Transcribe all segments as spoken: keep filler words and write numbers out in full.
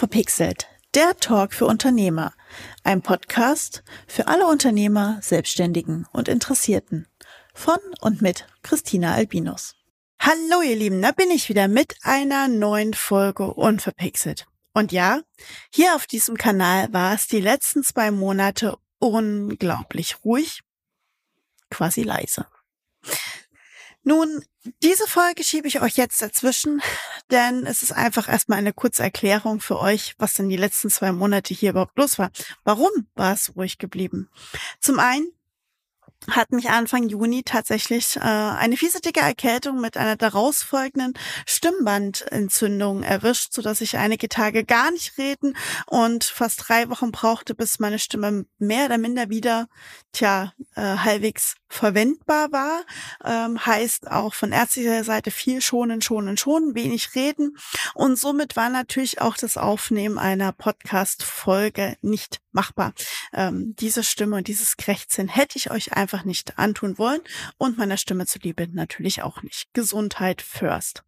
Unverpixelt, der Talk für Unternehmer. Ein Podcast für alle Unternehmer, Selbstständigen und Interessierten. Von und mit Christina Albinus. Hallo ihr Lieben, da bin ich wieder mit einer neuen Folge Unverpixelt. Und ja, hier auf diesem Kanal war es die letzten zwei Monate unglaublich ruhig, quasi leise. Nun, diese Folge schiebe ich euch jetzt dazwischen, denn es ist einfach erstmal eine kurze Erklärung für euch, was denn die letzten zwei Monate hier überhaupt los war. Warum war es ruhig geblieben? Zum einen hat mich Anfang Juni tatsächlich äh, eine fiese dicke Erkältung mit einer daraus folgenden Stimmbandentzündung erwischt, sodass ich einige Tage gar nicht reden und fast drei Wochen brauchte, bis meine Stimme mehr oder minder wieder, tja, äh, halbwegs verwendbar war. Ähm, heißt auch von ärztlicher Seite viel schonen, schonen, schonen, wenig reden. Und somit war natürlich auch das Aufnehmen einer Podcast-Folge nicht machbar. Ähm, diese Stimme, dieses Krächzen hätte ich euch einfach nicht antun wollen und meiner Stimme zuliebe natürlich auch nicht. Gesundheit first.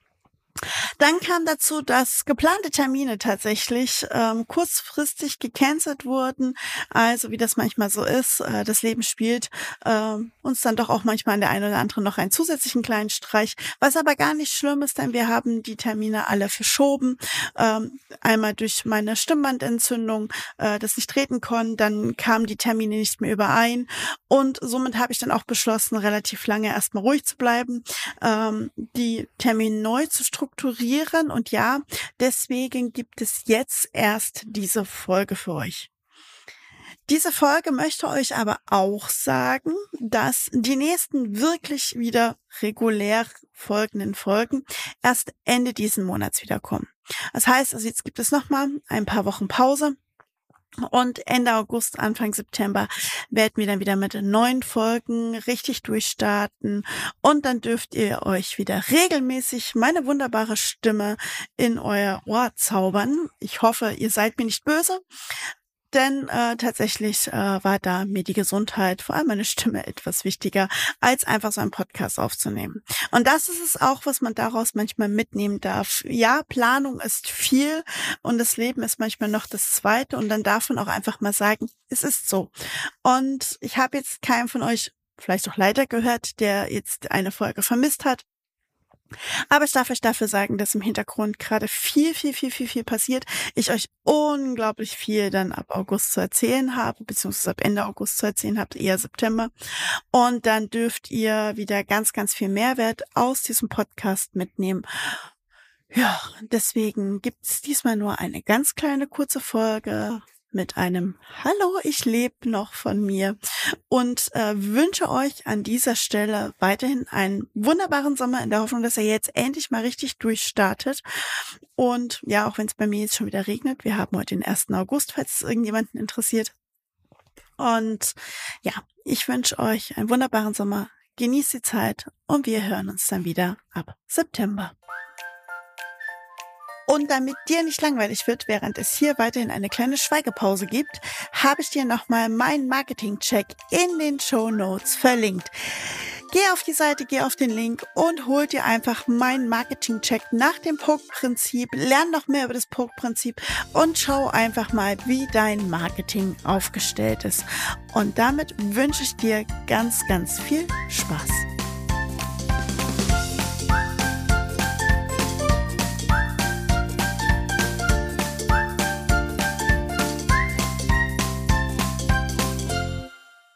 Dann kam dazu, dass geplante Termine tatsächlich ähm, kurzfristig gecancelt wurden. Also wie das manchmal so ist, äh, das Leben spielt äh, uns dann doch auch manchmal an der einen oder anderen noch einen zusätzlichen kleinen Streich, was aber gar nicht schlimm ist, denn wir haben die Termine alle verschoben. Ähm, einmal durch meine Stimmbandentzündung, äh, das nicht treten konnte, dann kamen die Termine nicht mehr überein und somit habe ich dann auch beschlossen, relativ lange erstmal ruhig zu bleiben, ähm, die Termine neu zu strukturieren strukturieren und ja, deswegen gibt es jetzt erst diese Folge für euch. Diese Folge möchte euch aber auch sagen, dass die nächsten wirklich wieder regulär folgenden Folgen erst Ende diesen Monats wiederkommen. Das heißt, also jetzt gibt es nochmal ein paar Wochen Pause. Und Ende August, Anfang September werden wir dann wieder mit neuen Folgen richtig durchstarten. Und dann dürft ihr euch wieder regelmäßig meine wunderbare Stimme in euer Ohr zaubern. Ich hoffe, ihr seid mir nicht böse. Denn äh, tatsächlich äh, war da mir die Gesundheit, vor allem meine Stimme, etwas wichtiger, als einfach so einen Podcast aufzunehmen. Und das ist es auch, was man daraus manchmal mitnehmen darf. Ja, Planung ist viel und das Leben ist manchmal noch das Zweite. Und dann darf man auch einfach mal sagen, es ist so. Und ich habe jetzt keinen von euch, vielleicht auch leider gehört, der jetzt eine Folge vermisst hat. Aber ich darf euch dafür sagen, dass im Hintergrund gerade viel, viel, viel, viel, viel passiert. Ich euch unglaublich viel dann ab August zu erzählen habe, beziehungsweise ab Ende August zu erzählen habt, eher September. Und dann dürft ihr wieder ganz, ganz viel Mehrwert aus diesem Podcast mitnehmen. Ja, deswegen gibt es diesmal nur eine ganz kleine kurze Folge mit einem Hallo, ich lebe noch von mir und äh, wünsche euch an dieser Stelle weiterhin einen wunderbaren Sommer in der Hoffnung, dass er jetzt endlich mal richtig durchstartet. Und ja, auch wenn es bei mir jetzt schon wieder regnet, wir haben heute den ersten August, falls es irgendjemanden interessiert. Und ja, ich wünsche euch einen wunderbaren Sommer, genießt die Zeit und wir hören uns dann wieder ab September. Und damit dir nicht langweilig wird, während es hier weiterhin eine kleine Schweigepause gibt, habe ich dir nochmal meinen Marketing-Check in den Shownotes verlinkt. Geh auf die Seite, geh auf den Link und hol dir einfach meinen Marketing-Check nach dem Poke-Prinzip. Lern noch mehr über das Poke-Prinzip und schau einfach mal, wie dein Marketing aufgestellt ist. Und damit wünsche ich dir ganz, ganz viel Spaß.